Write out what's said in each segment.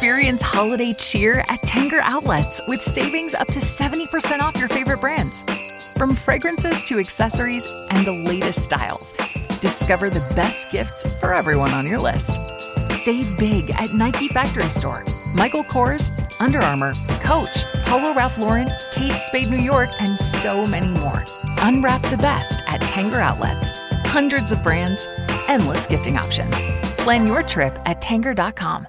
Experience holiday cheer at Tanger Outlets with savings up to 70% off your favorite brands. From fragrances to accessories and the latest styles, discover the best gifts for everyone on your list. Save big at Nike Factory Store, Michael Kors, Under Armour, Coach, Polo Ralph Lauren, Kate Spade New York, and so many more. Unwrap the best at Tanger Outlets. Hundreds of brands, endless gifting options. Plan your trip at Tanger.com.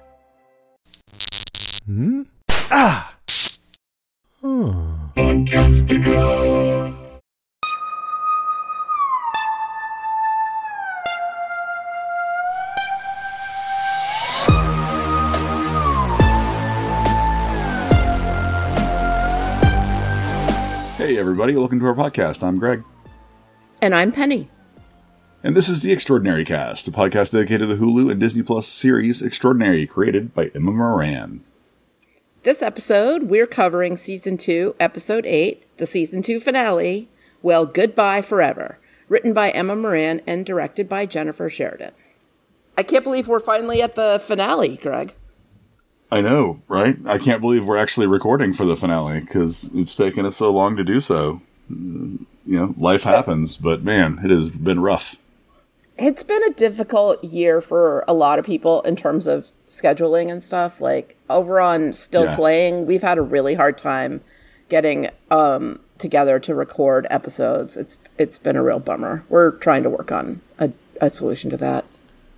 Hey everybody, welcome to our podcast. I'm Greg. And I'm Penny. And this is The Extraordinary Cast, a podcast dedicated to the Hulu and Disney Plus series Extraordinary, created by Emma Moran. This episode, we're covering Season 2, Episode 8, the Season 2 finale, Well, Goodbye Forever, written by Emma Moran and directed by Jennifer Sheridan. I can't believe we're finally at the finale, Greg. I know, right? I can't believe we're actually recording for the finale, because it's taken us so long to do so. You know, life happens, but man, it has been rough. It's been a difficult year for a lot of people in terms of scheduling and stuff. Like, over on Still Slaying, we've had a really hard time getting together to record episodes. It's been a real bummer. We're trying to work on a solution to that.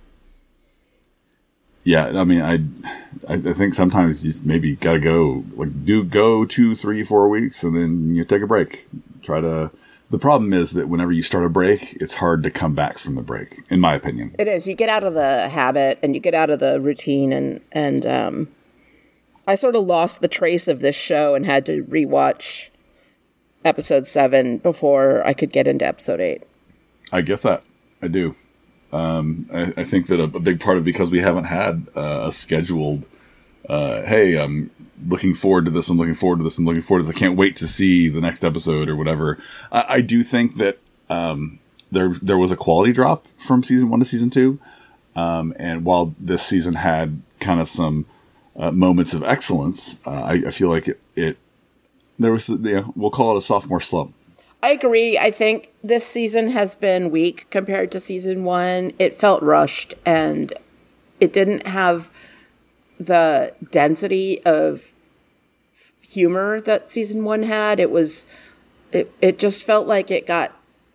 Yeah, I mean, I think sometimes you just maybe gotta go, go 2, 3, 4 weeks, and then you take a break. The problem is that whenever you start a break, it's hard to come back from the break, in my opinion. It is. You get out of the habit and you get out of the routine, and I sort of lost the trace of this show and had to rewatch episode 7 before I could get into episode 8. I get that. I do. I think that a big part of it, because we haven't had a scheduled, hey, I'm looking forward to this, I'm looking forward to this, I'm looking forward to this, I can't wait to see the next episode or whatever. I do think that there was a quality drop from season 1 to season 2. And while this season had kind of some moments of excellence, I feel like there was, we'll call it a sophomore slump. I agree. I think this season has been weak compared to season 1. It felt rushed, and it didn't have the density of humor that season 1 had. It just felt like it got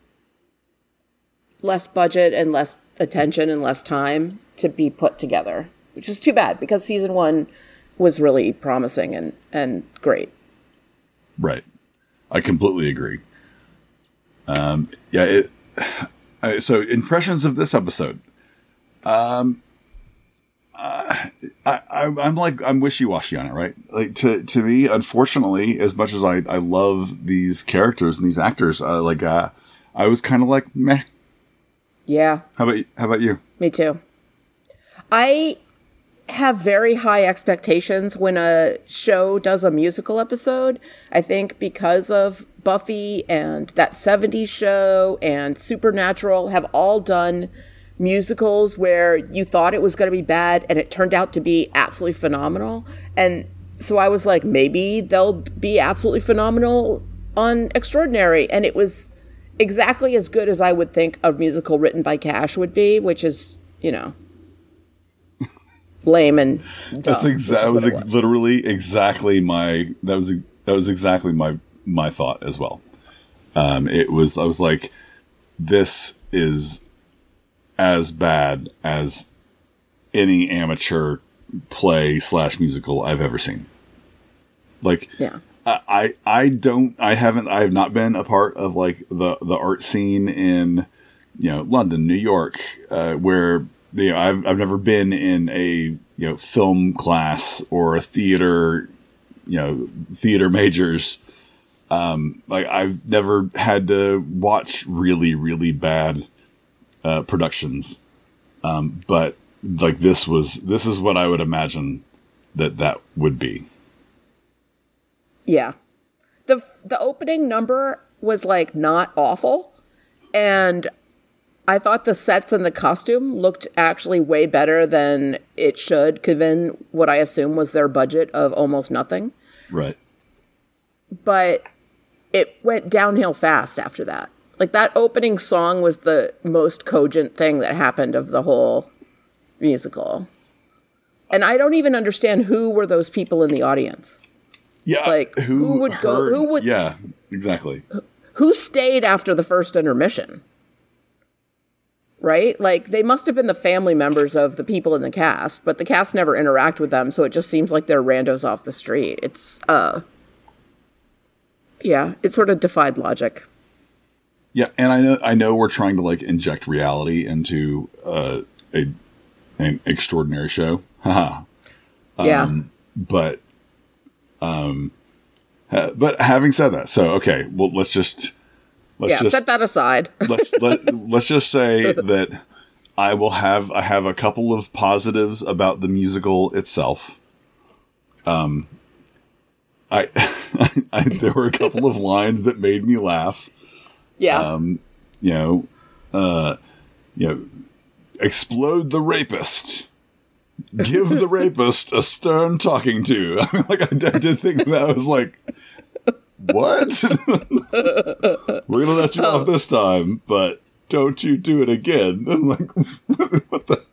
less budget and less attention and less time to be put together, which is too bad, because season 1 was really promising and great. Right. I completely agree. So impressions of this episode. I'm wishy-washy on it, right? Like, to me, unfortunately, as much as I love these characters and these actors, I was kind of like, meh. Yeah. How about you? Me too. I have very high expectations when a show does a musical episode. I think because of Buffy and That 70s Show and Supernatural have all done musicals where you thought it was going to be bad and it turned out to be absolutely phenomenal. And so I was like, maybe they'll be absolutely phenomenal on Extraordinary. And it was exactly as good as I would think a musical written by Cash would be, which is, lame and dumb. That was literally exactly my thought as well. I was like, this is as bad as any amateur play / musical I've ever seen. Like, yeah. I have not been a part of like the art scene in, London, New York, where, I've never been in a, film class or a theater, theater majors. Like, I've never had to watch really, really bad productions. But like, this is what I would imagine that would be. Yeah. The opening number was like not awful, and I thought the sets and the costume looked actually way better than it should, given what I assume was their budget of almost nothing. Right. But it went downhill fast after that. Like, that opening song was the most cogent thing that happened of the whole musical. And I don't even understand who were those people in the audience. Yeah. Like, who would go? Who would? Yeah, exactly. Who stayed after the first intermission? Right? Like, they must have been the family members of the people in the cast, but the cast never interact with them, so it just seems like they're randos off the street. It's, yeah, it sort of defied logic. Yeah, and I know we're trying to, like, inject reality into an extraordinary show. Haha. Yeah. But having said that, so, okay, well, let's just set that aside. let's just say that I have a couple of positives about the musical itself. There were a couple of lines that made me laugh. Yeah. Explode the rapist. Give the rapist a stern talking to. I mean, like, I did think that was like, what? We're gonna let you off this time, but don't you do it again. I'm like, what the?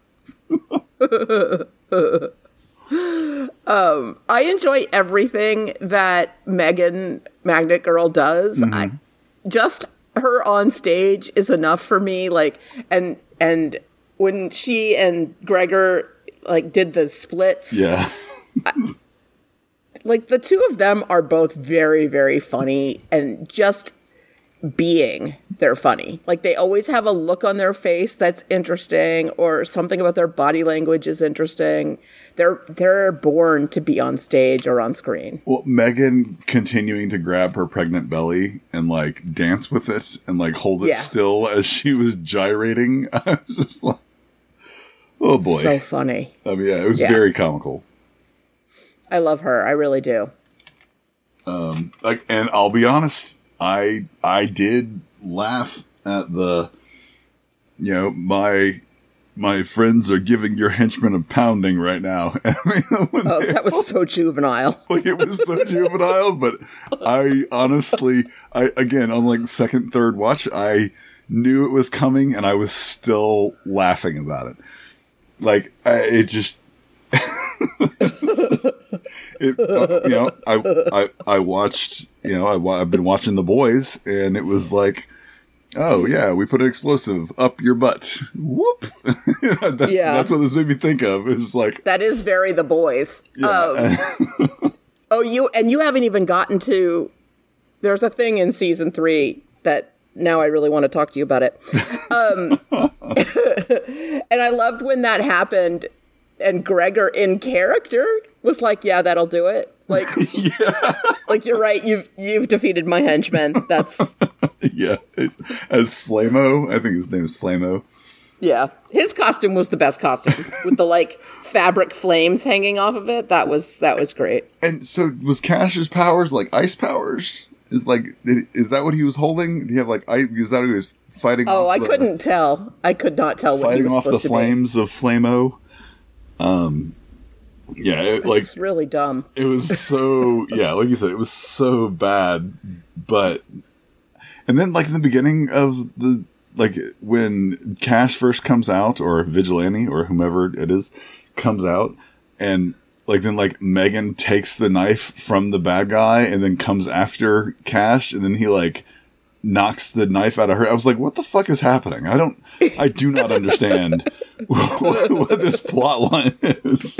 I enjoy everything that Megan Magnet Girl does. Mm-hmm. Just her on stage is enough for me. Like, and when she and Gregor like did the splits, Yeah. like, the two of them are both very, very funny, and just being, they're funny. Like, they always have a look on their face that's interesting, or something about their body language is interesting. They're born to be on stage or on screen. Well, Megan continuing to grab her pregnant belly and, like, dance with it and, like, hold it still as she was gyrating. I was just like, oh boy. So funny. I mean, yeah, it was very comical. I love her. I really do. Like, and I'll be honest, I did laugh at the, my friends are giving your henchmen a pounding right now. I mean, that was so juvenile. Like, it was so juvenile, but I honestly, again, on like second, third watch, I knew it was coming and I was still laughing about it. Like, it just, I watched, I've been watching The Boys, and it was like, oh yeah, we put an explosive up your butt. Whoop. That's what this made me think of. It was like, that is very The Boys. Yeah. You haven't even gotten to, there's a thing in season 3 that now I really want to talk to you about it. And I loved when that happened, and Gregor in character was like, yeah, that'll do it. Like, like, you're right. You've defeated my henchman. That's yeah. As Flamo, I think his name is Flamo. Yeah. His costume was the best costume with the like fabric flames hanging off of it. That was great. And so was Cash's powers like ice powers? Is that what he was holding? Did he have like ice? Is that what he was fighting? Oh, I couldn't tell. I could not tell what he was fighting off the flames of Flamo. Yeah, it's really dumb. It was so, like you said, it was so bad. But, and then like in the beginning of the, like when Cash first comes out, or Vigilante, or whomever it is, comes out, and like then like Megan takes the knife from the bad guy and then comes after Cash, and then he like knocks the knife out of her. I was like, what the fuck is happening? I do not understand what this plot line is.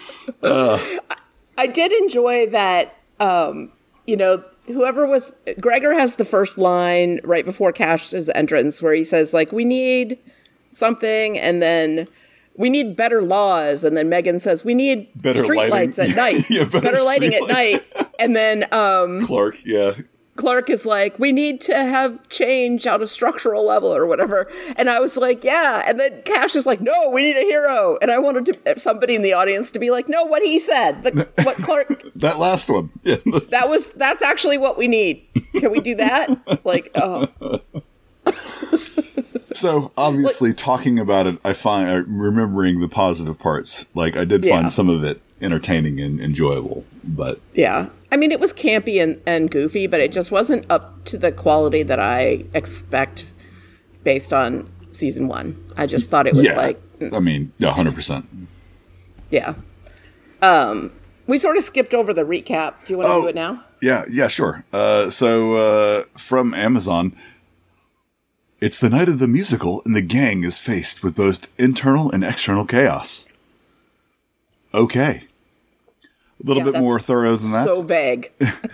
I did enjoy that, whoever was, Gregor has the first line right before Cash's entrance where he says, like, we need something, and then we need better laws, and then Megan says, we need street lights at night. Better lighting at night. And then Clark is like, we need to have change at a structural level or whatever. And I was like, yeah. And then Cash is like, no, we need a hero. And I wanted somebody in the audience to be like, no, what he said. What Clark. That last one. Yeah. That's actually what we need. Can we do that? Like, oh. So obviously, talking about it, I find remembering the positive parts. Like I did find some of it entertaining and enjoyable, but yeah, I mean, it was campy and goofy, but it just wasn't up to the quality that I expect based on season 1. I just thought it was like, I mean, 100%. Yeah. We sort of skipped over the recap. Do you want to do it now? Yeah, sure. So from Amazon, it's the night of the musical, and the gang is faced with both internal and external chaos. Okay. A little bit more thorough than that. So vague.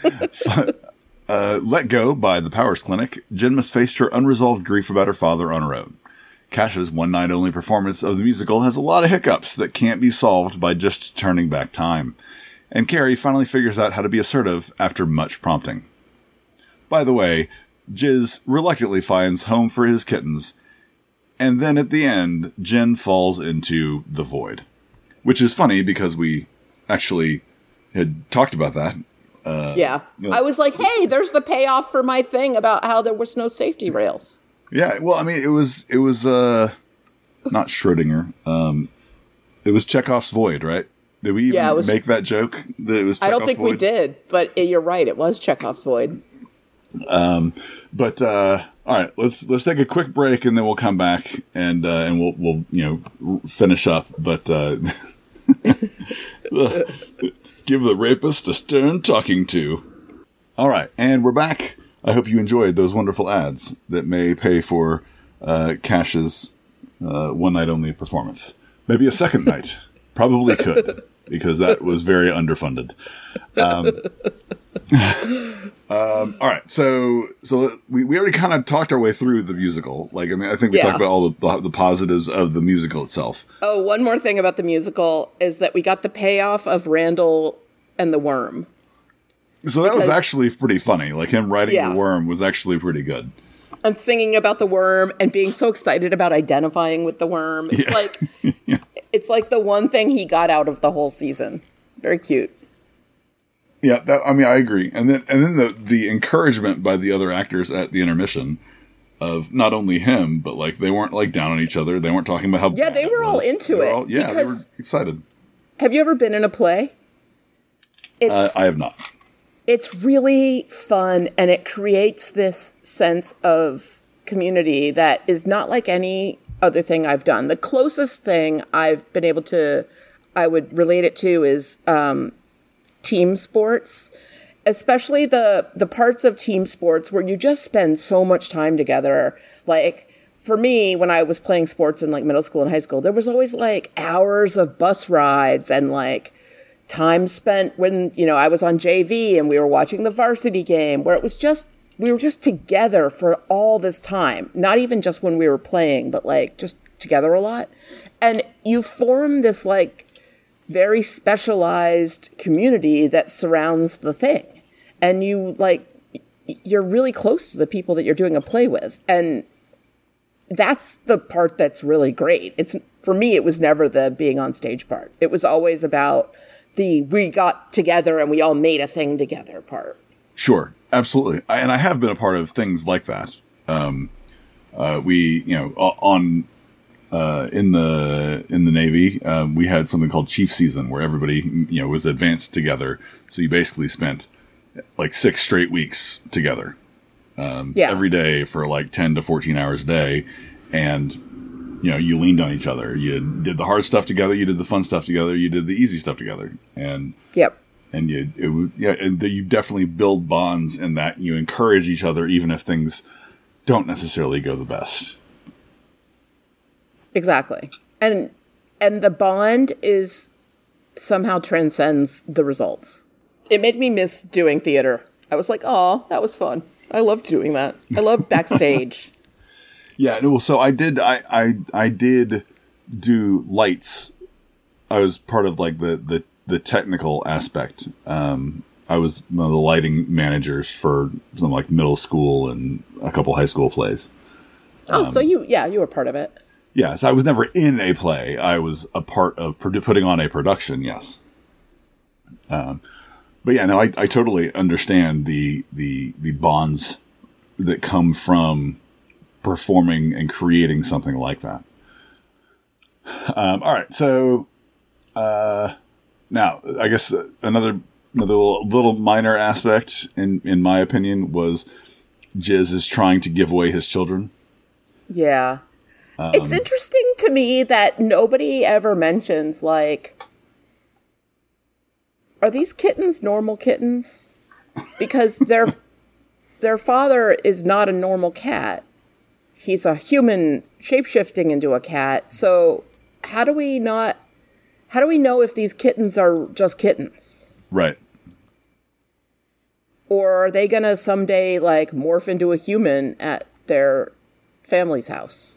Let go by the Powers Clinic, Jen must face her unresolved grief about her father on her own. Cash's one-night-only performance of the musical has a lot of hiccups that can't be solved by just turning back time. And Carrie finally figures out how to be assertive after much prompting. By the way, Jizz reluctantly finds home for his kittens, and then at the end, Jen falls into the void. Which is funny because we actually had talked about that. I was like, hey, there's the payoff for my thing about how there was no safety rails. Yeah, well, I mean, it was not Schrodinger. It was Chekhov's void, right? Did we even make that joke? That it was Chekhov's I don't think void? we did, but you're right. It was Chekhov's void. But all right, let's take a quick break and then we'll come back and we'll finish up. But give the rapist a stern talking to. All right, and we're back. I hope you enjoyed those wonderful ads that may pay for Cash's one-night-only performance. Maybe a second night. Probably could, because that was very underfunded. All right, so we already kind of talked our way through the musical. Like, I mean, I think we talked about all the positives of the musical itself. Oh, one more thing about the musical is that we got the payoff of Randall and the worm. So that was actually pretty funny. Like, him riding the worm was actually pretty good. And singing about the worm and being so excited about identifying with the worm. It's like it's like the one thing he got out of the whole season. Very cute. Yeah, I agree. And then the encouragement by the other actors at the intermission of not only him, but like they weren't like down on each other. They weren't talking about how bad they were all into it. They were excited. Have you ever been in a play? I have not. It's really fun, and it creates this sense of community that is not like any other thing I've done. The closest thing I've been able to, I would relate it to, is team sports, especially the parts of team sports where you just spend so much time together. Like, for me, when I was playing sports in like middle school and high school, there was always like hours of bus rides and like time spent when, I was on JV and we were watching the varsity game where it was just, we were just together for all this time. Not even just when we were playing, but like just together a lot. And you form this like very specialized community that surrounds the thing. And you're really close to the people that you're doing a play with. And that's the part that's really great. For me, it was never the being on stage part. It was always about we got together and we all made a thing together part. Sure. Absolutely. And I have been a part of things like that. We, in the Navy, we had something called Chief Season where everybody, was advanced together. So you basically spent like 6 straight weeks together, every day for like 10 to 14 hours a day. And, you leaned on each other. You did the hard stuff together. You did the fun stuff together. You did the easy stuff together. And, and you definitely build bonds in that you encourage each other, even if things don't necessarily go the best. Exactly. And the bond is somehow transcends the results. It made me miss doing theater. I was like, oh, that was fun. I loved doing that. I loved backstage. Yeah, well, so I did do lights. I was part of like the technical aspect. I was one of the lighting managers for some like middle school and a couple high school plays. Oh, so you were part of it. Yes, I was never in a play. I was a part of putting on a production. Yes. But yeah, no, I totally understand the bonds that come from performing and creating something like that. All right. So, now I guess another little minor aspect in my opinion was Jizz is trying to give away his children. Yeah. It's interesting to me that nobody ever mentions, like, are these kittens normal kittens? Because their father is not a normal cat. He's a human shapeshifting into a cat. So how do we know if these kittens are just kittens? Right. Or are they going to someday, like, morph into a human at their family's house?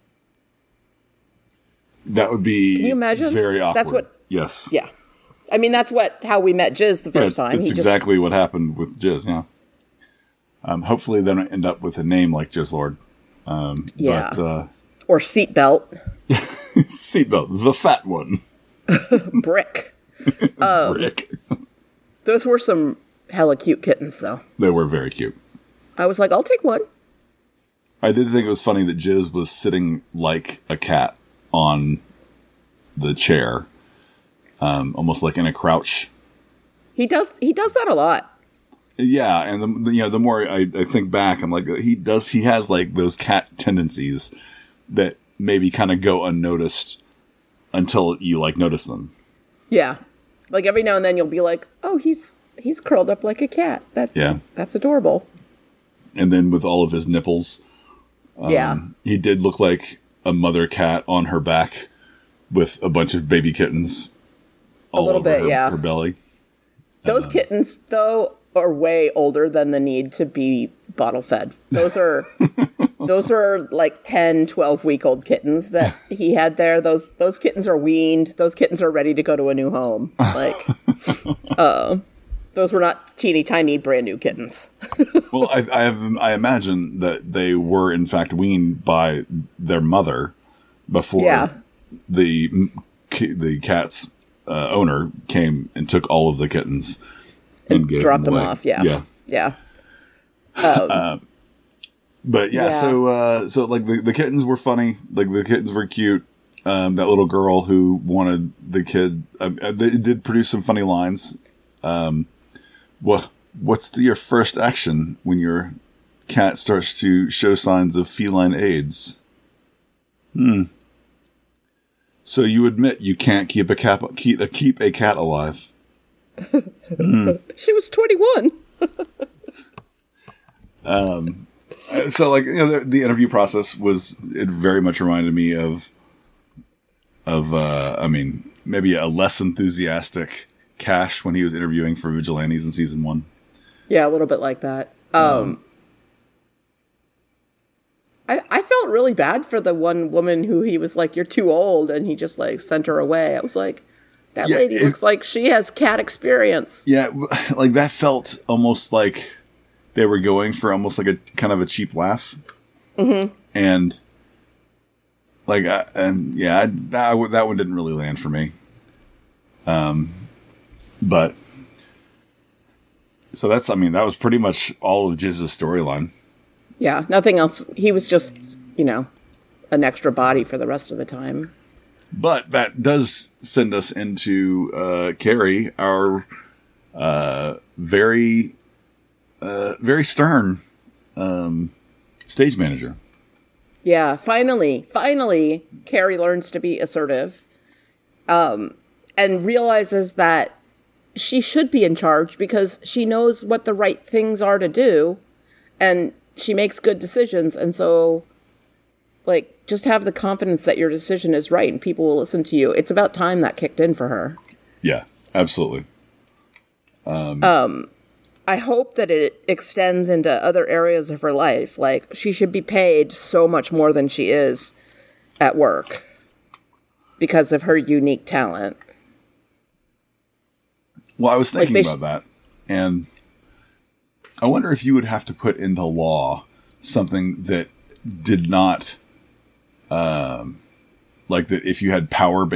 That would be Can you imagine? Very awkward. That's what. Yes. Yeah. I mean, that's how we met Jizz the first time. It's exactly what happened with Jizz, yeah. Hopefully they don't end up with a name like Jizzlord. Yeah. But, or Seatbelt. Seatbelt, the fat one. Brick. Brick. Those were some hella cute kittens, though. They were very cute. I was like, I'll take one. I did think it was funny that Jizz was sitting like a cat on the chair, almost like in a crouch. He does that a lot. Yeah, and the more I think back, I'm like, he has like those cat tendencies that maybe kind of go unnoticed until you like notice them. Yeah, like every now and then you'll be like, oh, he's curled up like a cat. That's adorable. And then with all of his nipples, he did look like a mother cat on her back with a bunch of baby kittens all over her belly. Those kittens, though, are way older than the need to be bottle fed. Those are like 10, 12-week-old kittens that he had there. Those kittens are weaned. Those kittens are ready to go to a new home. Like, those were not teeny tiny brand new kittens. Well, I imagine that they were in fact weaned by their mother before the cat's owner came and took all of the kittens and dropped them off. Yeah. But so like the kittens were funny. Like the kittens were cute. That little girl who wanted the kid, they did produce some funny lines. What's your first action when your cat starts to show signs of feline AIDS? So you admit you can't keep a cat alive. She was 21. So like, the interview process it very much reminded me of maybe a less enthusiastic Cash when he was interviewing for Vigilantes in season 1. Yeah, a little bit like that. I felt really bad for the one woman who he was like, you're too old, and he just like sent her away. I was like, that lady looks like she has cat experience. Yeah, like that felt almost like they were going for almost like a kind of a cheap laugh. Mm-hmm. And like, that one didn't really land for me. But so that was pretty much all of Jizz's storyline. Yeah, nothing else. He was just, an extra body for the rest of the time. But that does send us into Carrie, our very, very stern stage manager. Yeah, finally, Carrie learns to be assertive and realizes that she should be in charge because she knows what the right things are to do, and she makes good decisions. And so, like, just have the confidence that your decision is right and people will listen to you. It's about time that kicked in for her. Yeah, absolutely. I hope that it extends into other areas of her life. Like, she should be paid so much more than she is at work because of her unique talent. Well, I was thinking about that, and I wonder if you would have to put into law something that did not, like that if you had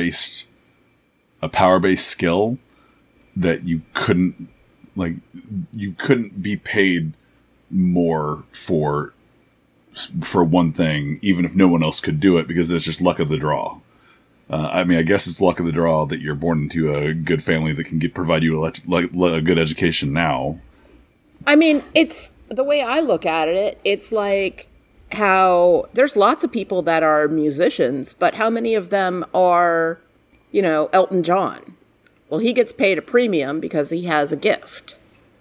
a power-based skill, that you couldn't be paid more for for one thing, even if no one else could do it, because it's just luck of the draw. I mean, I guess it's luck of the draw that you're born into a good family that can provide you a good education now. I mean, it's the way I look at it. It's like how there's lots of people that are musicians, but how many of them are, Elton John? Well, he gets paid a premium because he has a gift.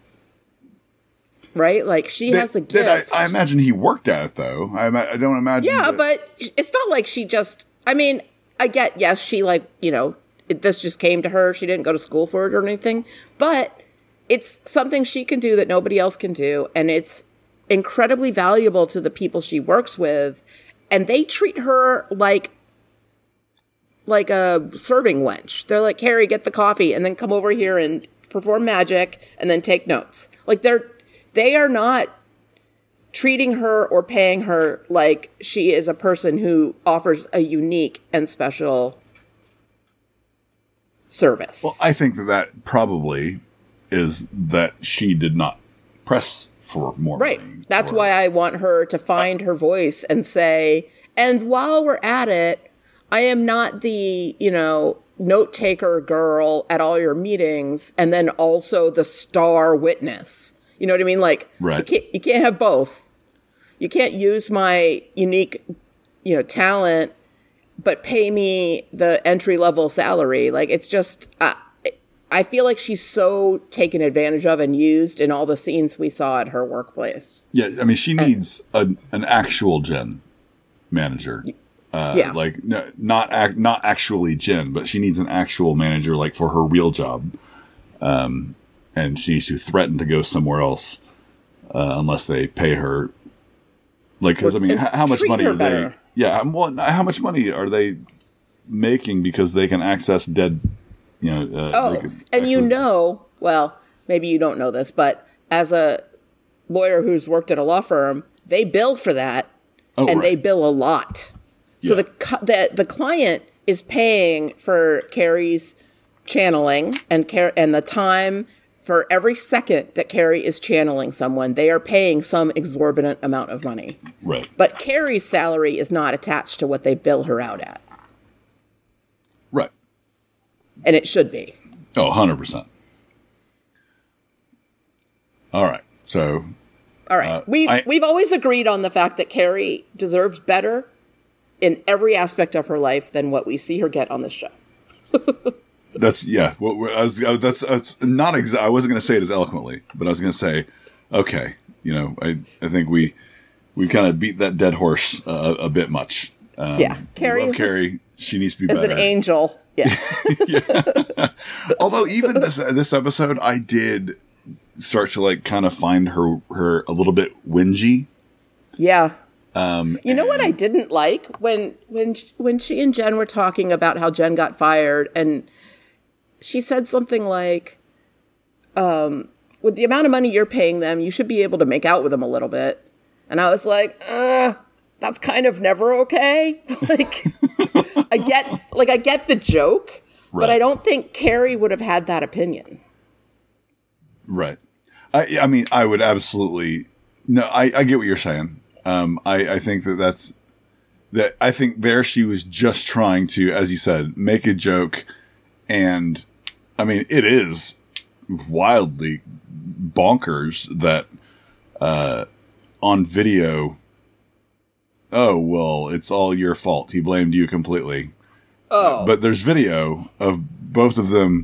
Right? Like, she has a gift. I imagine he worked at it, though. I don't imagine. Yeah, but it's not like she just, I mean, I get, yes, she this just came to her. She didn't go to school for it or anything. But it's something she can do that nobody else can do. And it's incredibly valuable to the people she works with. And they treat her like a serving wench. They're like, Carrie, get the coffee and then come over here and perform magic and then take notes. Like, they are not treating her or paying her like she is a person who offers a unique and special service. Well, I think that probably is that she did not press for more money. Right. That's why I want her to find her voice and say, and while we're at it, I am not the, note taker girl at all your meetings and then also the star witness. You know what I mean? Like, right. You can't have both. You can't use my unique, talent, but pay me the entry-level salary. Like, it's just, I feel like she's so taken advantage of and used in all the scenes we saw at her workplace. Yeah, I mean, she needs an actual Jen manager. Yeah. Like, no, not actually Jen, but she needs an actual manager, like, for her real job. And she needs to threaten to go somewhere else unless they pay her. Like, because, I mean, how much money are they? Yeah, well, how much money are they making because they can access dead, well, maybe you don't know this, but as a lawyer who's worked at a law firm, they bill for that, they bill a lot. So the client is paying for Carrie's channeling and the time for every second that Carrie is channeling someone. They are paying some exorbitant amount of money. Right. But Carrie's salary is not attached to what they bill her out at. Right. And it should be. Oh, 100%. All right. So. All right. We've always agreed on the fact that Carrie deserves better in every aspect of her life than what we see her get on this show. That's, yeah. That's not I wasn't going to say it as eloquently, but I was going to say, okay, I think we kind of beat that dead horse a bit much. Carrie, she needs to be better. As an angel. Yeah. Yeah. Although even this episode, I did start to kind of find her a little bit whingy. Yeah. You know what I didn't like when she and Jen were talking about how Jen got fired, and she said something like, with the amount of money you're paying them, you should be able to make out with them a little bit. And I was like, that's kind of never okay. I get the joke, right. But I don't think Carrie would have had that opinion. Right. I mean, I would absolutely, no, I get what you're saying. I think I think there she was just trying to, as you said, make a joke. And I mean, it is wildly bonkers that, on video, oh, well, it's all your fault. He blamed you completely. Oh. But there's video of both of them,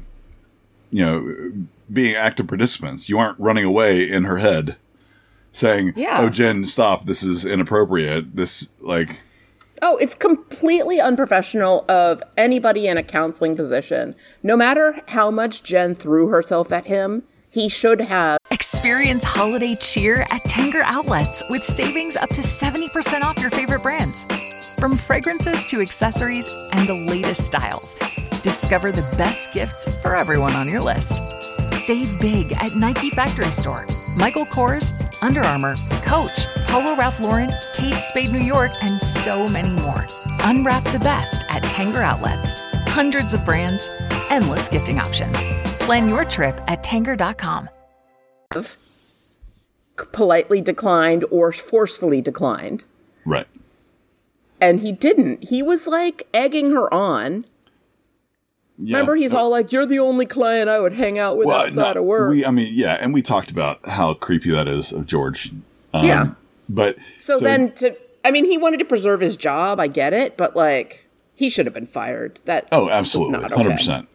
being active participants. You aren't running away in her head saying, oh, Jen, stop. This is inappropriate. Oh, it's completely unprofessional of anybody in a counseling position. No matter how much Jen threw herself at him, he should have. Experience holiday cheer at Tanger Outlets with savings up to 70% off your favorite brands. From fragrances to accessories and the latest styles, discover the best gifts for everyone on your list. Save big at Nike Factory Store, Michael Kors, Under Armour, Coach, Polo Ralph Lauren, Kate Spade New York, and so many more. Unwrap the best at Tanger Outlets. Hundreds of brands, endless gifting options. Plan your trip at Tanger.com. Politely declined or forcefully declined. Right. And he didn't. He was like egging her on. Yeah. Remember, he's all like, "You're the only client I would hang out with outside of work." And we talked about how creepy that is of George. Yeah. But so then he wanted to preserve his job. I get it, but like, he should have been fired. Absolutely, 100%.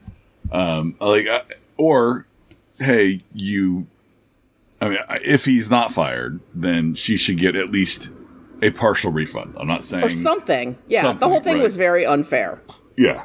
If he's not fired, then she should get at least a partial refund. I'm not saying... Or something. Yeah, the whole thing was very unfair. Yeah.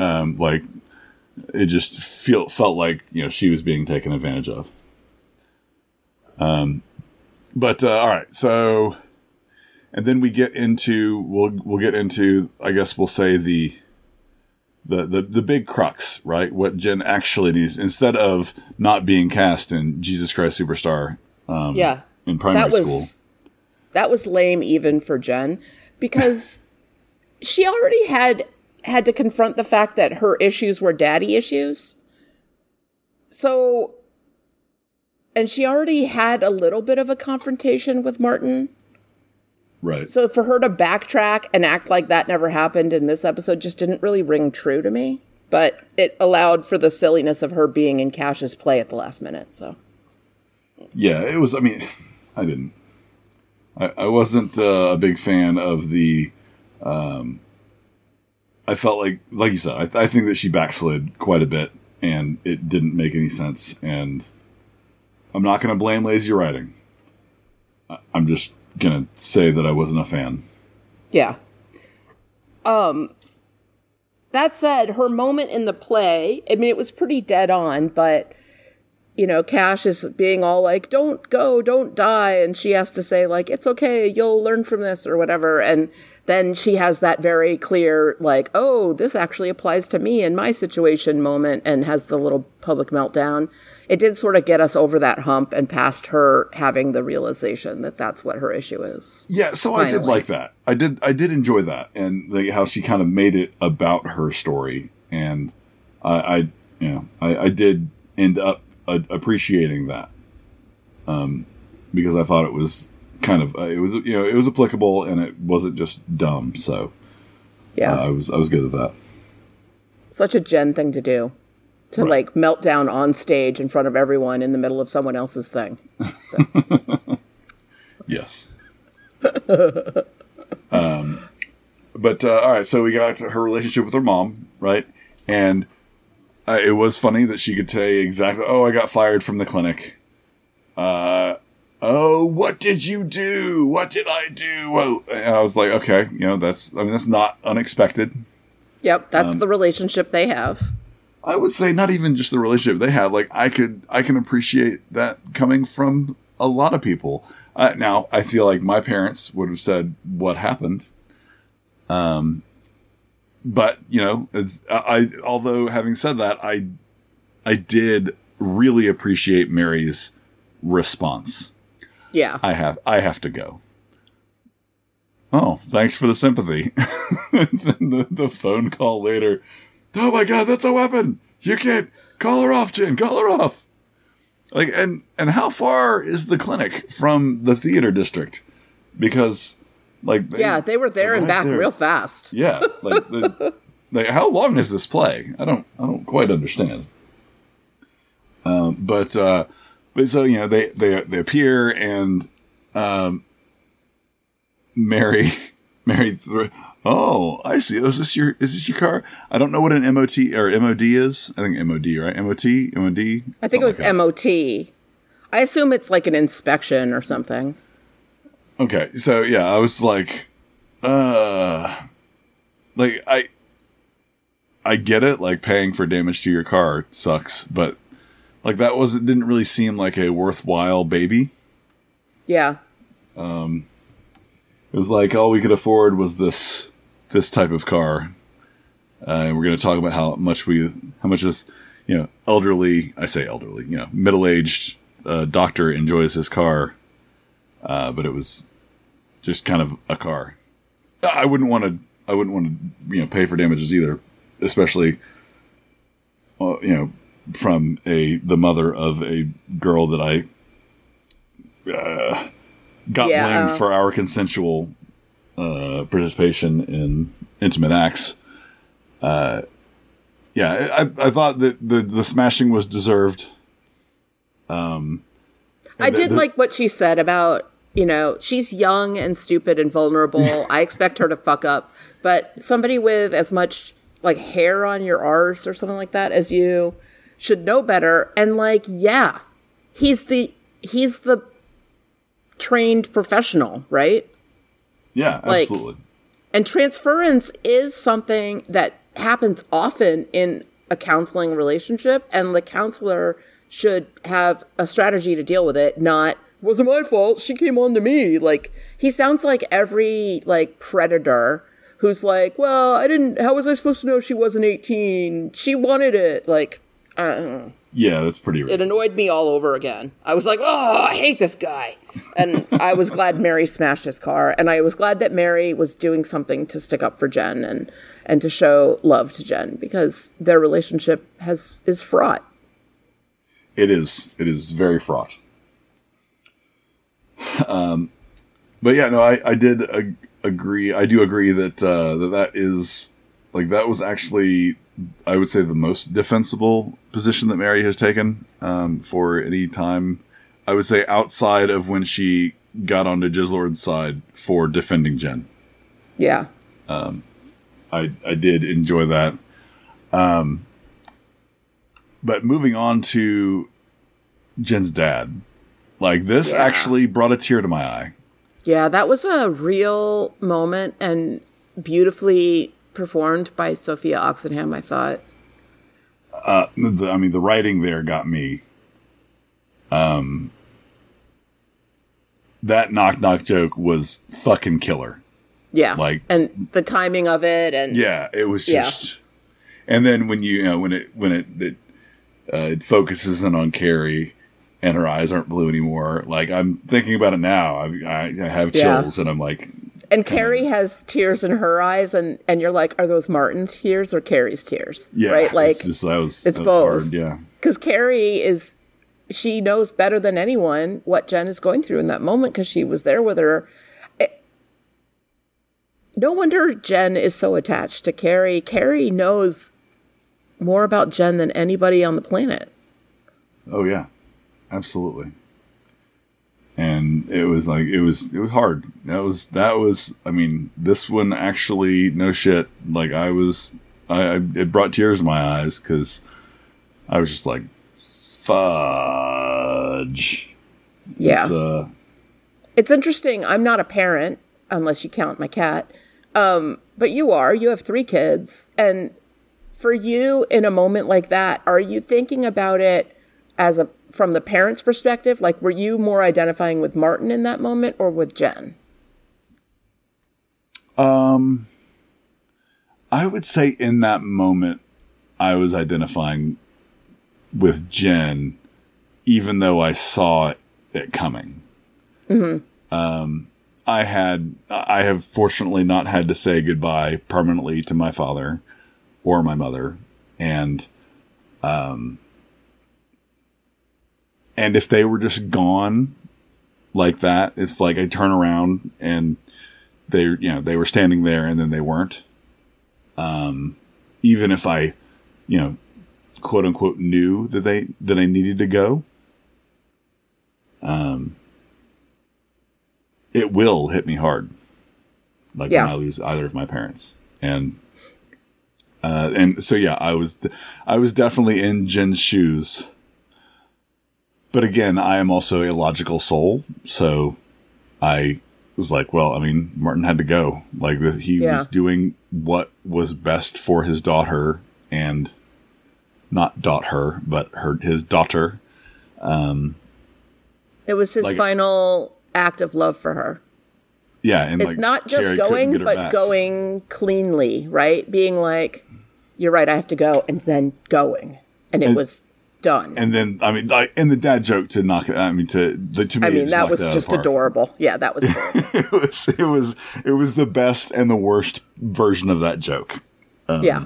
It just felt like, she was being taken advantage of. All right, so... And then we get into... We'll get into, I guess we'll say, the big crux, right? What Jen actually needs, instead of not being cast in Jesus Christ Superstar in primary school. That was lame even for Jen, because she already had to confront the fact that her issues were daddy issues. So, and she already had a little bit of a confrontation with Martin. Right. So for her to backtrack and act like that never happened in this episode just didn't really ring true to me. But it allowed for the silliness of her being in Cash's play at the last minute, so. Yeah, it was, I wasn't a big fan of the, I felt like you said, I think that she backslid quite a bit, and it didn't make any sense, and I'm not going to blame lazy writing. I'm just going to say that I wasn't a fan. Yeah. That said, her moment in the play, it was pretty dead on, but, Cash is being all like, "Don't go, don't die," and she has to say, like, "It's okay, you'll learn from this," or whatever, and then she has that very clear, like, "Oh, this actually applies to me in my situation" moment, and has the little public meltdown. It did sort of get us over that hump and past her having the realization that that's what her issue is. Yeah, so finally. I did like that. I did enjoy that, and how she kind of made it about her story, and I did end up appreciating that, because I thought it was kind of it was applicable, and it wasn't just dumb. So yeah, I was good at that. Such a Jen thing to do. To like melt down on stage in front of everyone in the middle of someone else's thing. Yes. But all right, so we got her relationship with her mom, right? And it was funny that she could say exactly, "Oh, I got fired from the clinic." "Oh, what did you do? What did I do?" Well, and I was like, okay, that's not unexpected. Yep, that's the relationship they have. I would say not even just the relationship they have. Like, I can appreciate that coming from a lot of people. Now, I feel like my parents would have said, "What happened?" But although having said that, I did really appreciate Mary's response. Yeah, I have to go. "Oh, thanks for the sympathy." And then the phone call later. "Oh my God, that's a weapon! You can't call her off, Jen. Call her off." Like, and how far is the clinic from the theater district? Because, like, they were there and back real fast. Yeah, like how long is this play? I don't quite understand. But so they appear, and Mary. "Oh, I see. Is this your car?" I don't know what an MOT or MOD is. I think MOD, right? MOD? I think it was like MOT. I assume it's like an inspection or something. Okay. So yeah, I was like, I get it, like paying for damage to your car sucks, but like it didn't really seem like a worthwhile baby. Yeah. It was like all we could afford was this type of car, and we're going to talk about how much this elderly. I say elderly, middle-aged doctor enjoys his car, but it was just kind of a car. I wouldn't want to pay for damages either, especially from the mother of a girl that I got blamed for our consensual participation in intimate acts. I thought that the smashing was deserved. I did like what she said about, she's young and stupid and vulnerable. I expect her to fuck up, but somebody with as much like hair on your arse or something like that as you should know better. And like, yeah, he's the trained professional, right? Yeah, absolutely. And transference is something that happens often in a counseling relationship, and the counselor should have a strategy to deal with it, not, wasn't my fault, she came on to me. Like, he sounds like every, like, predator who's like, well, how was I supposed to know she wasn't 18? She wanted it. Like, I don't know. Yeah, that's pretty ridiculous. It annoyed me all over again. I was like, oh, I hate this guy. And I was glad Mary smashed his car. And I was glad that Mary was doing something to stick up for Jen and to show love to Jen, because their relationship is fraught. It is. It is very fraught. But yeah, no, I did agree. I do agree that that is, like, that was actually, I would say, the most defensible position that Mary has taken for any time. I would say outside of when she got onto Jizzlord's side for defending Jen. Yeah. I did enjoy that. But moving on to Jen's dad, like, this actually brought a tear to my eye. Yeah, that was a real moment and beautifully performed by Sophia Oxenham, I thought. The writing there got me. That knock joke was fucking killer. Yeah, like, and the timing of it, and yeah, it was just. Yeah. And then when it focuses in on Carrie, and her eyes aren't blue anymore. Like, I'm thinking about it now. I have chills, and I'm like. And Carrie has tears in her eyes, and you're like, are those Martin's tears or Carrie's tears? Yeah, right. Like, it's both. Hard, yeah, because Carrie she knows better than anyone what Jen is going through in that moment, because she was there with her. No wonder Jen is so attached to Carrie. Carrie knows more about Jen than anybody on the planet. Oh yeah, absolutely. And it was like, it was hard. That was, I mean, this one actually, no shit. Like, it brought tears to my eyes, because I was just like, fudge. Yeah. It's interesting. I'm not a parent, unless you count my cat. But you have 3 kids. And for you, in a moment like that, are you thinking about it from the parent's perspective? Like, were you more identifying with Martin in that moment or with Jen? I would say in that moment, I was identifying with Jen, even though I saw it coming. Mm-hmm. I have fortunately not had to say goodbye permanently to my father or my mother. And if they were just gone like that, it's like I turn around and they were standing there and then they weren't. Even if I, quote unquote, knew that I needed to go, it will hit me hard. Like, when I lose either of my parents. And so, yeah, I was definitely in Jen's shoes. But again, I am also a logical soul, so I was like, well, I mean, Martin had to go. Like, he was doing what was best for his daughter, and not her, but his daughter. It was his final act of love for her. Yeah, and it's not just going, but going cleanly, right? Being like, you're right, I have to go, and then going, and it was done. And then, I mean, and the dad joke to knock it. I mean, to me, that was just adorable. Yeah, that was adorable. it was the best and the worst version of that joke. Yeah,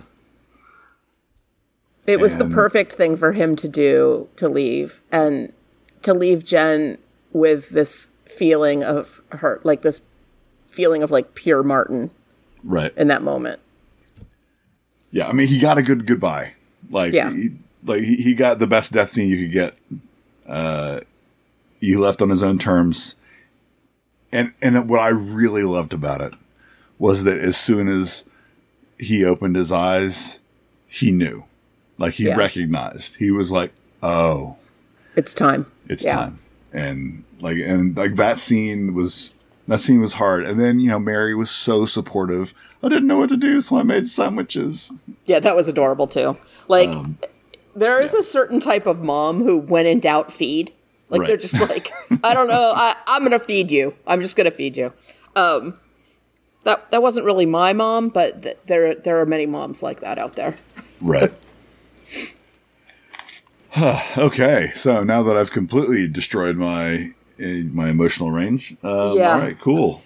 it was the perfect thing for him to do, to leave, and to leave Jen with this feeling of her, like this feeling of like pure Martin Right. in that moment. Yeah, I mean, he got a good goodbye. Like, Yeah. he got the best death scene you could get. He left on his own terms. And what I really loved about it was that as soon as he opened his eyes, he knew. Like, he recognized. He was like, oh. It's time. It's time. And that scene was hard. And then, Mary was so supportive. I didn't know what to do, so I made sandwiches. Yeah, that was adorable too. Like, there is a certain type of mom who, when in doubt, feed. Like, Right. they're just like, I don't know, I'm going to feed you. I'm just going to feed you. That wasn't really my mom, but there are many moms like that out there. Right. Okay, so now that I've completely destroyed my emotional range, all right, cool.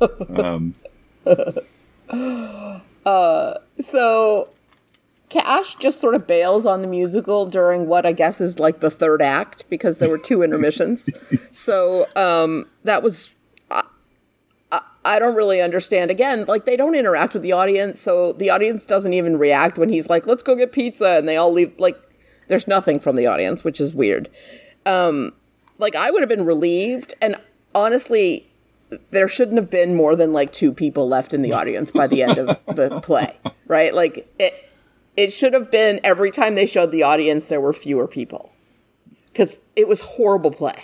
So Cash just sort of bails on the musical during what I guess is like the third act, because there were 2 intermissions. So that was, I don't really understand. Again, like, they don't interact with the audience, so the audience doesn't even react when he's like, let's go get pizza, and they all leave. Like, there's nothing from the audience, which is weird. Like, I would have been relieved, and honestly, there shouldn't have been more than like 2 people left in the audience by the end of the play, right? Like, it should have been every time they showed the audience, there were fewer people, because it was horrible play.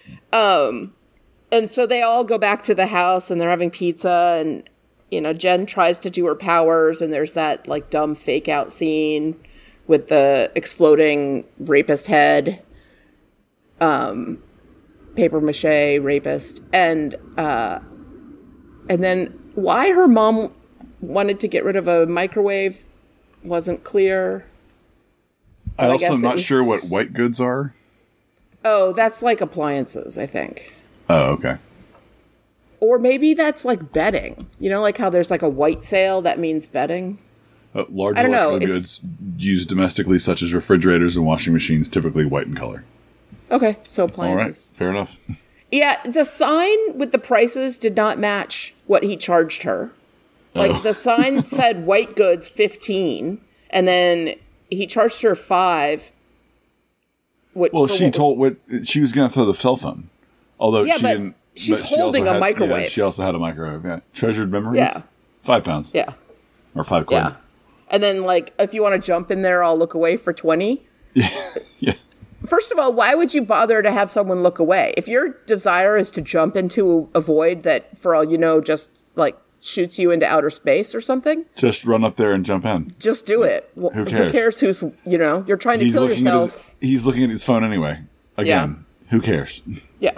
And so they all go back to the house and they're having pizza, and, Jen tries to do her powers, and there's that like dumb fake out scene with the exploding rapist head, paper mache rapist. And then why her mom wanted to get rid of a microwave wasn't clear. I'm also guess not sure what white goods are. Oh, that's like appliances, I think. Oh, okay. Or maybe that's like bedding. Like how there's like a white sale, that means bedding. Large I don't know, electrical goods used domestically, such as refrigerators and washing machines, typically white in color. Okay, so All right, appliances. fair enough. Yeah, the sign with the prices did not match what he charged her. Like, the sign said white goods 15, and then he charged her 5. Well, she was going to throw the cell phone. Although Yeah, she but didn't. she's but she also holding a had- microwave. Yeah, she also had a microwave. Yeah, treasured memories. Yeah. £5. Yeah, Or £5. yeah. And then, like, if you want to jump in there, I'll look away for 20. Yeah. First of all, why would you bother to have someone look away? If your desire is to jump into a void that, for all you know, just, like, shoots you into outer space or something, Just run up there and jump in. just do it. Who cares? Who cares who's, you're trying to kill yourself. He's looking at his phone anyway. Again, who cares? Yeah.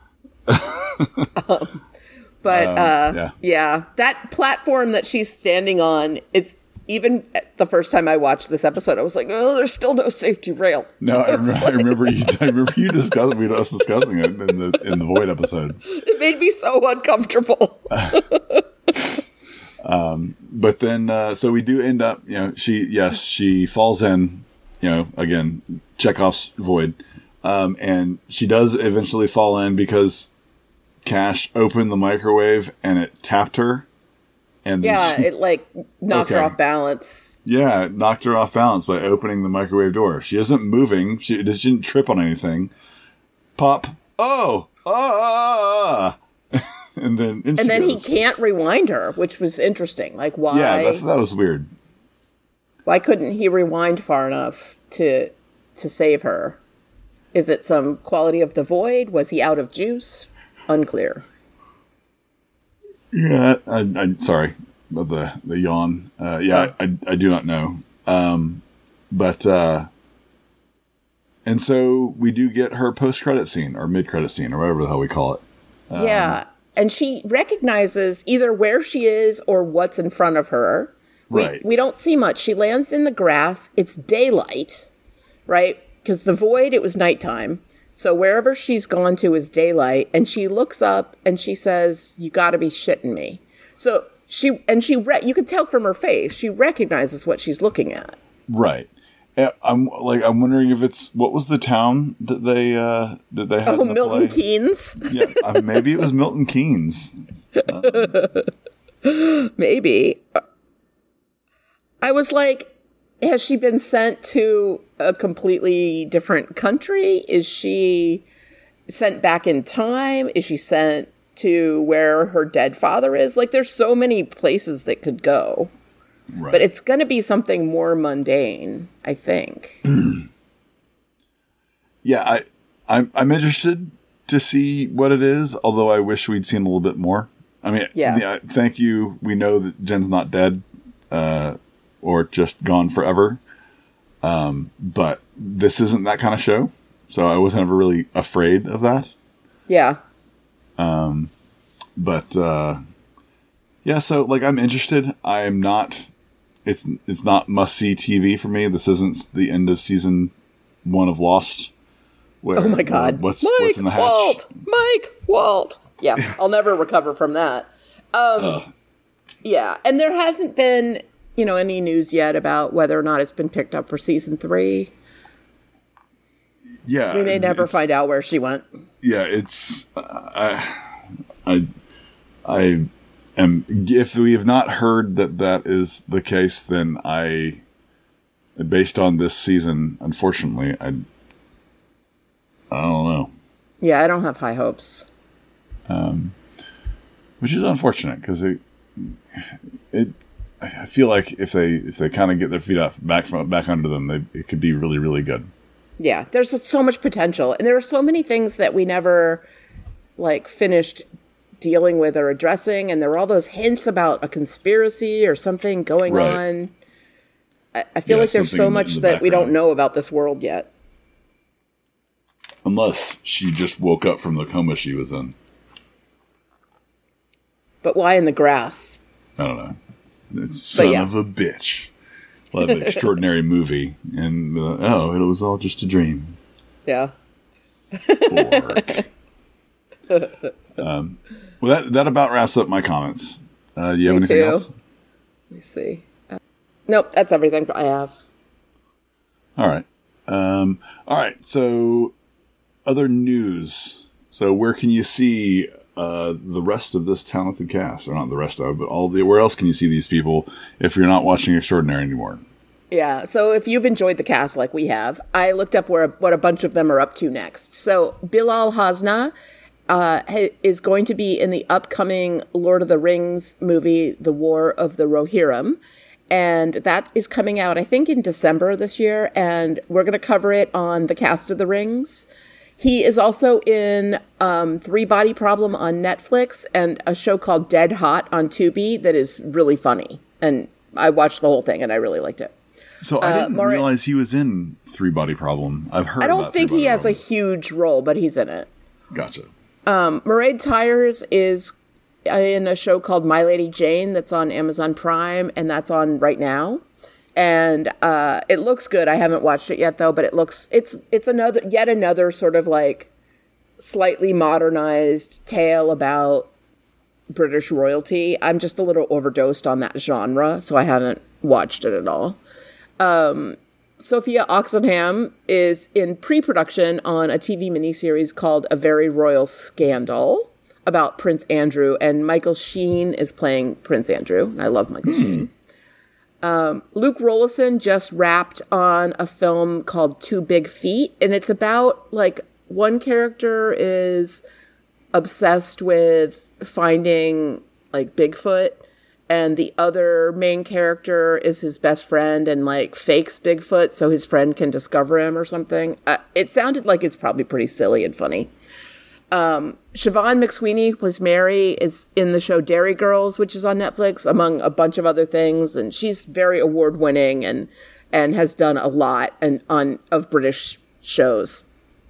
But yeah, that platform that she's standing on, it's even the first time I watched this episode, I was like, oh, there's still no safety rail. No, I remember you discussing it in the Void episode. It made me so uncomfortable. But then, so we do end up, she falls in, again, Chekhov's Void. And she does eventually fall in because Cash opened the microwave and it tapped her. And Yeah, it like knocked her off balance. Yeah, it knocked her off balance by opening the microwave door. She isn't moving. She didn't trip on anything. Pop. Oh! Ah! And then he can't rewind her, which was interesting. Like, why? Yeah, that was weird. Why couldn't he rewind far enough to save her? Is it some quality of the void? Was he out of juice? Unclear. Yeah, I'm sorry about the yawn. I do not know. But and so we do get her post-credit scene or mid-credit scene or whatever the hell we call it. Yeah. And she recognizes either where she is or what's in front of her. Right. We don't see much. She lands in the grass. It's daylight, right? Because the void, it was nighttime. So wherever she's gone to is daylight. And she looks up and she says, you got to be shitting me. So you could tell from her face, she recognizes what she's looking at. Right. I'm wondering if what was the town that they had? Oh, Milton Keynes. Yeah, maybe it was Milton Keynes. Maybe. I was like, has she been sent to a completely different country? Is she sent back in time? Is she sent to where her dead father is? Like, there's so many places that could go. Right. But it's going to be something more mundane, I think. Yeah, I'm interested to see what it is, although I wish we'd seen a little bit more. I mean, yeah, thank you. We know that Jen's not dead or just gone forever. But this isn't that kind of show. So I wasn't ever really afraid of that. Yeah. But yeah, so like I'm interested. I am not. It's not must see TV for me. This isn't the end of season 1 of Lost. Where, oh my God! What's in the hatch? Mike Walt. Yeah, I'll never recover from that. Yeah, and there hasn't been any news yet about whether or not it's been picked up for season 3. Yeah, we may never find out where she went. Yeah, it's I am. If we have not heard that is the case, then based on this season, unfortunately, I don't know. Yeah, I don't have high hopes. Which is unfortunate because I feel like if they kind of get their feet back under them, it could be really, really good. Yeah, there's so much potential, and there are so many things that we never finished dealing with or addressing, and there were all those hints about a conspiracy or something going on. I feel like there's so much that we don't know about this world yet. Unless she just woke up from the coma she was in. But why in the grass? I don't know. It's son of a bitch. Love an extraordinary movie. And, it was all just a dream. Yeah. Well, that about wraps up my comments. Do you have anything else? Let me see. Nope, that's everything I have. All right. All right, so other news. So where can you see the rest of this talented cast? Or not the rest of it, but where else can you see these people if you're not watching Extraordinary anymore? Yeah, so if you've enjoyed the cast like we have, I looked up what a bunch of them are up to next. So Bilal Hasna is going to be in the upcoming Lord of the Rings movie, The War of the Rohirrim. And that is coming out, I think, in December this year. And we're going to cover it on the Cast of the Rings. He is also in Three Body Problem on Netflix and a show called Dead Hot on Tubi that is really funny. And I watched the whole thing and I really liked it. So I didn't realize he was in Three Body Problem. I've heard. I don't think he has a huge role, but he's in it. Gotcha. Mairead Tyers is in a show called My Lady Jane that's on Amazon Prime, and that's on right now. And it looks good. I haven't watched it yet though, but it's yet another sort of slightly modernized tale about British royalty. I'm just a little overdosed on that genre, so I haven't watched it at all. Sophia Oxenham is in pre-production on a TV miniseries called A Very Royal Scandal about Prince Andrew, and Michael Sheen is playing Prince Andrew. I love Michael Sheen. Luke Rollison just wrapped on a film called Two Big Feet, and it's about one character is obsessed with finding Bigfoot, and the other main character is his best friend and fakes Bigfoot so his friend can discover him or something. It sounded like it's probably pretty silly and funny. Siobhan McSweeney, who plays Mary, is in the show Dairy Girls, which is on Netflix, among a bunch of other things. And she's very award-winning and has done a lot of British shows.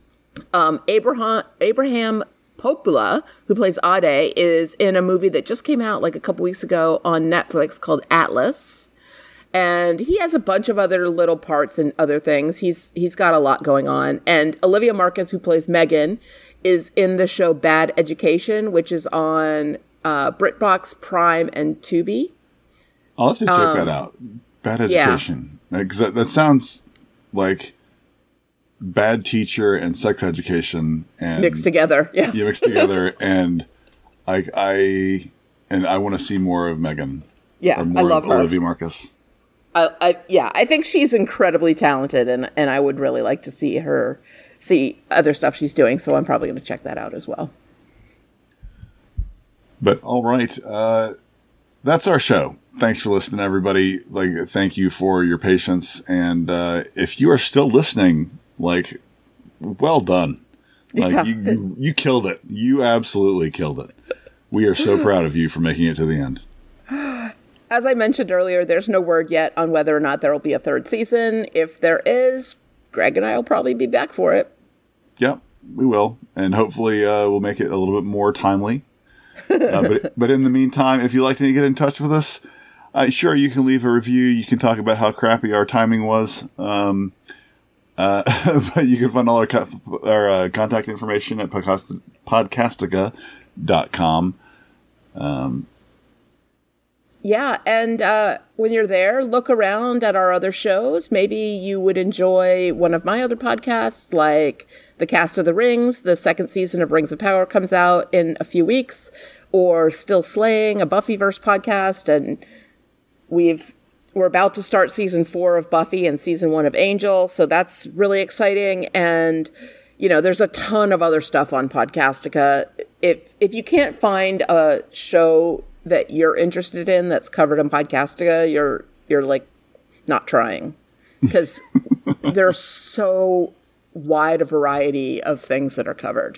Abraham Popula, who plays Ade, is in a movie that just came out a couple weeks ago on Netflix called Atlas. And he has a bunch of other little parts and other things. He's got a lot going on. And Olivia Marcus, who plays Megan, is in the show Bad Education, which is on BritBox, Prime, and Tubi. I'll have to check that out. Bad Education. Because that sounds like Bad Teacher and Sex Education. And mixed together. Yeah. Mixed together. And I want to see more of Megan. Yeah, or more I love of her. Olivia Marcus. I think she's incredibly talented, and I would really like to see other stuff she's doing. So I'm probably going to check that out as well. But all right, that's our show. Thanks for listening, everybody. Thank you for your patience, and if you are still listening, well done. You killed it. You absolutely killed it. We are so proud of you for making it to the end. As I mentioned earlier, there's no word yet on whether or not there will be a third season. If there is, Greg and I will probably be back for it. Yep, we will. And hopefully we'll make it a little bit more timely. But in the meantime, if you'd like to get in touch with us, sure, you can leave a review. You can talk about how crappy our timing was. But you can find all our contact information at podcastica.com. Yeah, and when you're there, look around at our other shows. Maybe you would enjoy one of my other podcasts, like The Cast of the Rings. The second season of Rings of Power comes out in a few weeks, or Still Slaying, a Buffyverse podcast. And we're about to start season 4 of Buffy and season 1 of Angel, so that's really exciting. And there's a ton of other stuff on Podcastica. If you can't find a show that you're interested in that's covered on Podcastica, you're not trying, because there's so wide a variety of things that are covered.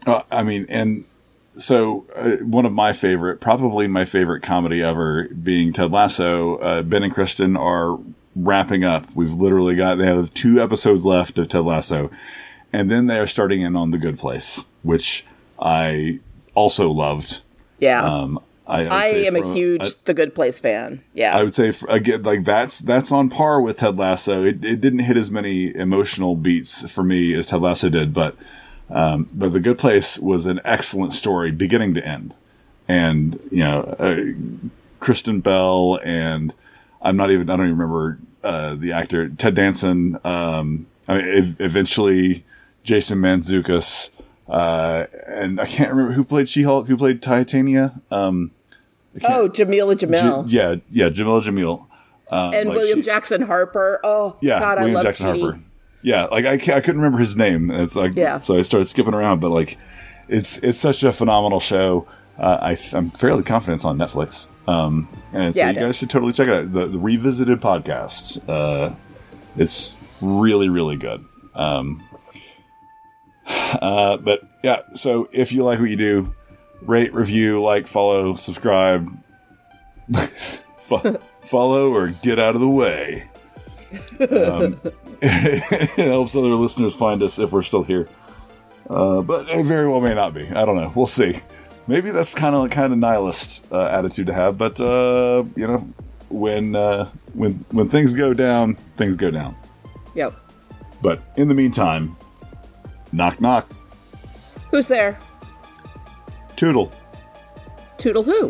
One of probably my favorite comedy ever being Ted Lasso. Ben and Kristen are wrapping up. They have 2 episodes left of Ted Lasso, and then they are starting in on The Good Place, which I also loved. Yeah. I am a huge The Good Place fan. Yeah. I would say that's on par with Ted Lasso. It didn't hit as many emotional beats for me as Ted Lasso did, but The Good Place was an excellent story beginning to end. And, Kristen Bell and I don't even remember, the actor, Ted Danson, eventually Jason Mantzoukas, and I can't remember who played She-Hulk, who played Titania. Jamila Jamil. Jamila Jamil. And William Jackson Harper. Oh, yeah, God, William I love Jackson Petey. Harper. Yeah, I couldn't remember his name. It's so I started skipping around, but it's such a phenomenal show. I'm fairly confident it's on Netflix. And so you guys should totally check it out. The Revisited podcast. It's really, really good. But yeah, so if you like what you do, rate, review, follow, subscribe, follow or get out of the way. It helps other listeners find us if we're still here. But it very well may not be. I don't know. We'll see. Maybe that's kind of nihilist attitude to have. But when things go down, things go down. Yep. But in the meantime, knock knock. Who's there? Toodle. Toodle who?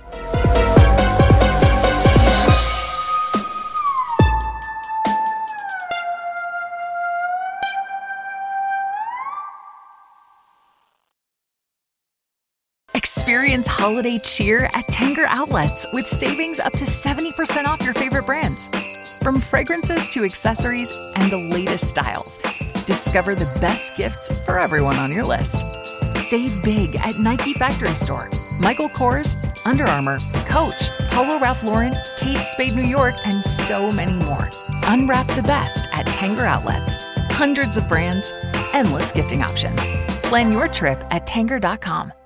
Experience holiday cheer at Tanger Outlets with savings up to 70% off your favorite brands. From fragrances to accessories and the latest styles, discover the best gifts for everyone on your list. Save big at Nike Factory Store, Michael Kors, Under Armour, Coach, Polo Ralph Lauren, Kate Spade New York, and so many more. Unwrap the best at Tanger Outlets. Hundreds of brands, endless gifting options. Plan your trip at Tanger.com.